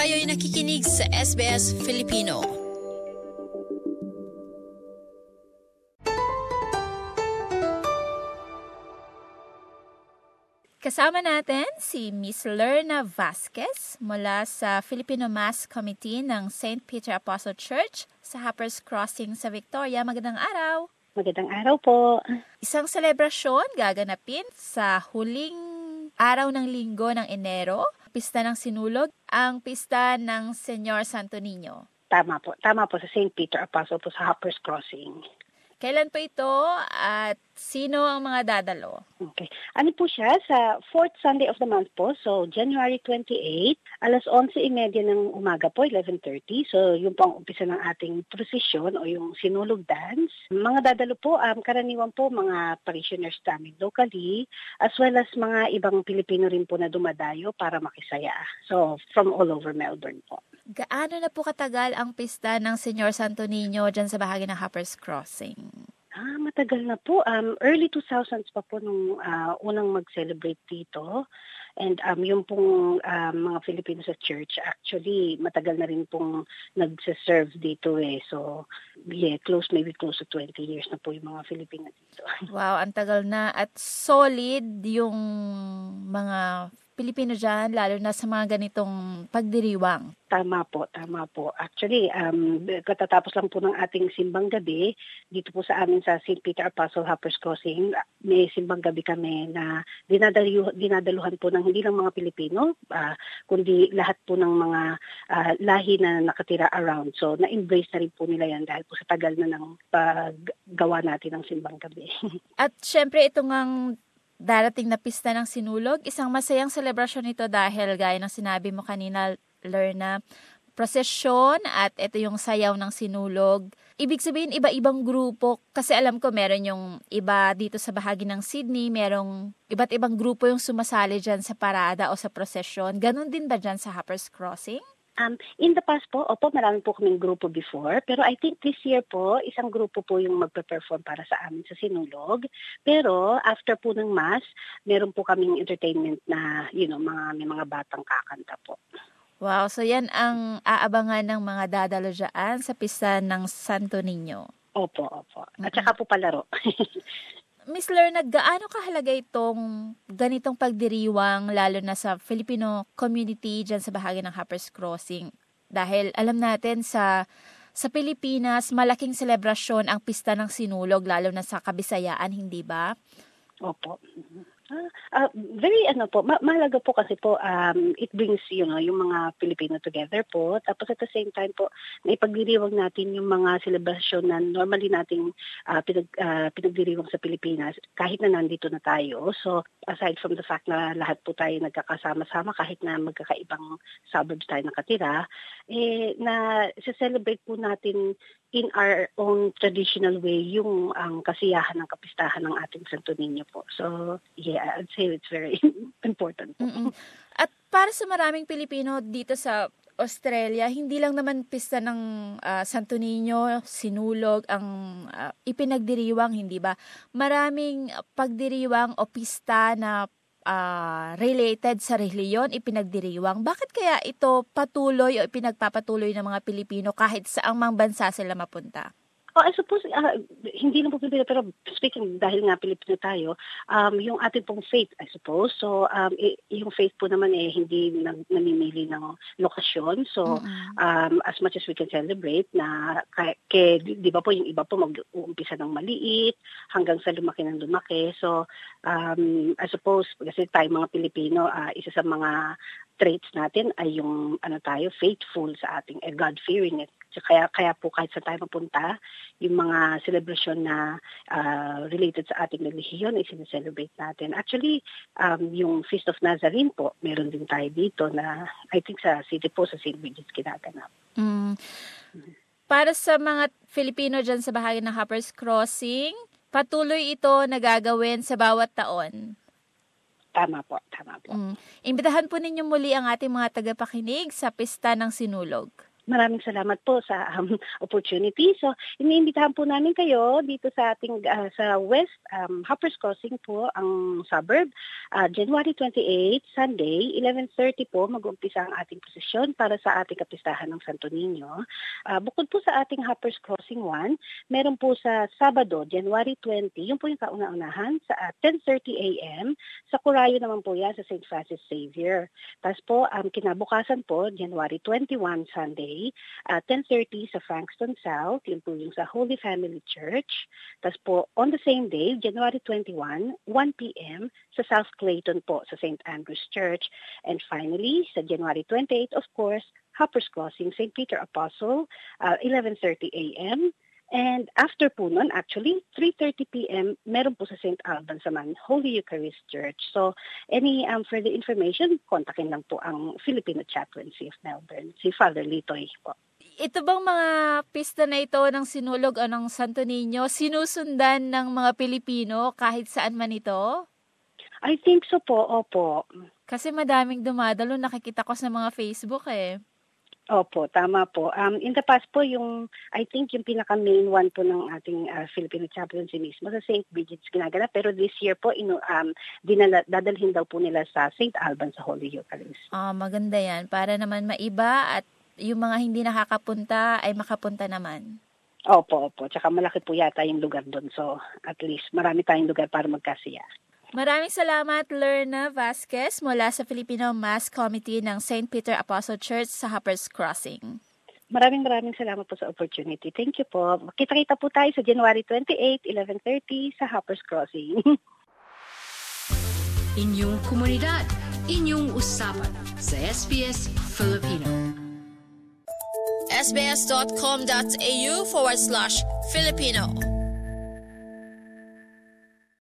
Kayo'y nakikinig sa SBS Filipino. Kasama natin si Miss Lerna Vasquez mula sa Filipino Mass Committee ng St. Peter Apostle Church sa Hoppers Crossing sa Victoria. Magandang araw! Magandang araw po. Isang selebrasyon gaganapin sa huling araw ng linggo ng Enero, Pista ng Sinulog, ang Pista ng Señor Santo Niño. Tama po sa St. Peter Apostle po sa Hoppers Crossing. Kailan po ito at sino ang mga dadalo? Okay. Ano po siya? Sa 4th Sunday of the month po. So, January 28, alas 11:30 ng umaga po, 11:30. So, yung po ang umpisa ng ating prosesyon o yung sinulog dance. Mga dadalo po, karaniwan po mga parishioners namin locally, as well as mga ibang Pilipino rin po na dumadayo para makisaya. So, from all over Melbourne po. Gaano na po katagal ang pista ng Señor Santo Niño dyan sa bahagi ng Hoppers Crossing? Matagal na po. Early 2000s pa po nung unang mag-celebrate dito. And yung pong mga Filipino sa church, actually, matagal na rin pong nagsiserve dito eh. So, yeah, maybe close to 20 years na po yung mga Filipino dito. Wow, ang tagal na. At solid yung mga Pilipino dyan, lalo na sa mga ganitong pagdiriwang. Tama po. Actually, katatapos lang po ng ating simbang gabi, dito po sa amin sa St. Peter Apostle Hoppers Crossing, may simbang gabi kami na dinadaluhan po ng hindi lang mga Pilipino, kundi lahat po ng mga lahi na nakatira around. So, na-embrace na rin po nila yan dahil po sa tagal na ng paggawa natin ng simbang gabi. At syempre, ito ngang darating na pista ng sinulog, isang masayang selebrasyon ito dahil gaya ng sinabi mo kanina, Lerna, prosesyon at ito yung sayaw ng sinulog. Ibig sabihin, iba-ibang grupo. Kasi alam ko, meron yung iba dito sa bahagi ng Sydney, merong iba't ibang grupo yung sumasali dyan sa parada o sa prosesyon. Ganon din ba dyan sa Hoppers Crossing? In the past po, marami po kaming grupo before. Pero I think this year po, isang grupo po yung magpe-perform para sa amin sa Sinulog. Pero after po ng Mass, meron po kaming entertainment na, may mga batang kakanta po. Wow, so yan ang aabangan ng mga dadalo dyan sa pista ng Santo Niño. Opo. At saka po palaro. Miss Lerna, gaano kahalaga itong ganitong pagdiriwang lalo na sa Filipino community dyan sa bahagi ng Hoppers Crossing? Dahil alam natin sa Pilipinas, malaking selebrasyon ang Pista ng Sinulog lalo na sa Kabisayaan, hindi ba? Opo. Very mahalaga po kasi po it brings yung mga Pilipino together po, tapos at the same time po naipagdiriwang natin yung mga selebrasyon na normally nating pinagdiriwang sa Pilipinas kahit na nandito na tayo. So aside from the fact na lahat po tayo nagkakasama-sama kahit na magkakaibang suburbs tayo nakatira, na celebrate po natin in our own traditional way yung ang kasiyahan ng kapistahan ng ating Santo Niño po. So, yeah, I'd say it's very important po. At para sa maraming Pilipino dito sa Australia, hindi lang naman pista ng Santo Niño, sinulog ang ipinagdiriwang, hindi ba? Maraming pagdiriwang o pista na related sa reliyon ipinagdiriwang. Bakit kaya ito patuloy o ipinagpapatuloy ng mga Pilipino kahit saang mang bansa sila mapunta? I suppose, hindi lang po Pilipino, pero speaking, dahil nga Pilipino tayo, yung ating pong faith, I suppose. So, yung faith po naman hindi namimili ng lokasyon. So, as much as we can celebrate, na di ba po, yung iba po mag-uumpisa ng maliit, hanggang sa lumaki ng lumaki. So, I suppose, kasi tayo mga Pilipino, isa sa mga traits natin ay yung faithful sa ating God-fearing. Kaya po kahit sa tayo mapunta, yung mga celebration na related sa ating relihiyon ay sineselebrate natin. Actually, yung Feast of Nazarene po, meron din tayo dito na I think sa city po, sa St. Regis kinaganap. Para sa mga Filipino dyan sa bahagi ng Hoppers Crossing, patuloy ito na gagawin sa bawat taon. Tama po. Imbitahan po ninyo muli ang ating mga tagapakinig sa Pista ng Sinulog. Maraming salamat po sa opportunity. So, iniimbitahan po namin kayo dito sa ating sa West Hoppers Crossing po ang suburb. January 28, Sunday, 11:30 po mag-umpisa ang ating prosesyon para sa ating kapistahan ng Santo Niño. Bukod po sa ating Hoppers Crossing 1, meron po sa Sabado, January 20, yun po yung kauna-unahan sa 10:30 a.m. Sa Corayo naman po yan sa St. Francis Xavier. Tapos po, kinabukasan po, January 21, Sunday, 10:30 sa Frankston South, yun po yung sa Holy Family Church. Tapos po, on the same day, January 21, 1 p.m. sa South Clayton po, sa St. Andrew's Church. And finally, sa January 28, of course, Hoppers Crossing, St. Peter Apostle, 11:30 a.m. And after po nun, actually, 3:30 p.m., meron po sa St. Alban Saman, Holy Eucharist Church. So, any further information, kontakin lang po ang Filipino Chaplaincy of Melbourne, si Father Litoy po. Ito bang mga pista na ito ng sinulog o ng Santo Niño, sinusundan ng mga Pilipino kahit saan man ito? I think so po, opo. Kasi madaming dumadalo, nakikita ko sa mga Facebook eh. Opo, tama po. In the past po, I think yung pinaka-main one po ng ating Filipino Chaplaincy mismo sa St. Bridget's ginagana. Pero this year po, dadalhin daw po nila sa St. Alban sa Holy Eucharist. Maganda yan. Para naman maiba at yung mga hindi nakakapunta ay makapunta naman. Opo. Tsaka malaki po yata yung lugar doon. So, at least marami tayong lugar para magkasiya. Maraming salamat, Lerna Vasquez, mula sa Filipino Mass Committee ng St. Peter Apostle Church sa Hoppers Crossing. Maraming salamat po sa opportunity. Thank you po. Kita-kita po tayo sa January 28, 11:30 sa Hoppers Crossing. Inyong komunidad, inyong usapan sa SBS Filipino. sbs.com.au/Filipino